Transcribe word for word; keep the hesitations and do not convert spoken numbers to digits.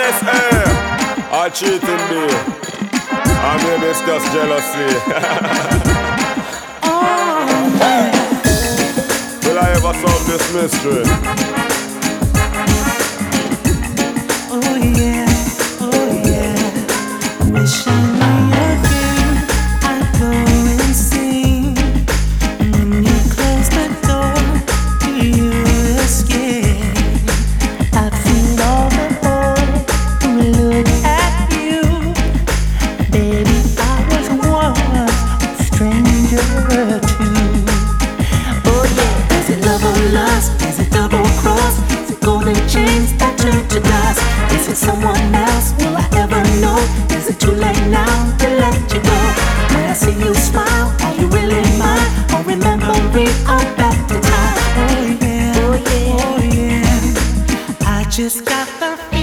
S A or cheating me, or maybe it's just jealousy. Will I ever solve this mystery? Oh yeah, oh yeah. Wish I knew your game. I'd go insane. When you close the door, do you escape? I'd feel all the boys who look at you. Baby, I was once a stranger too. Oh yeah, is it love or lust? Is it double cross? Is it golden chains that turn to dust? Is it someone else? Will I ever know? Is it too late now to let you go? When I see you smile, are you really mine? Or remembering all back to time? Oh yeah, oh yeah, oh yeah. I just got the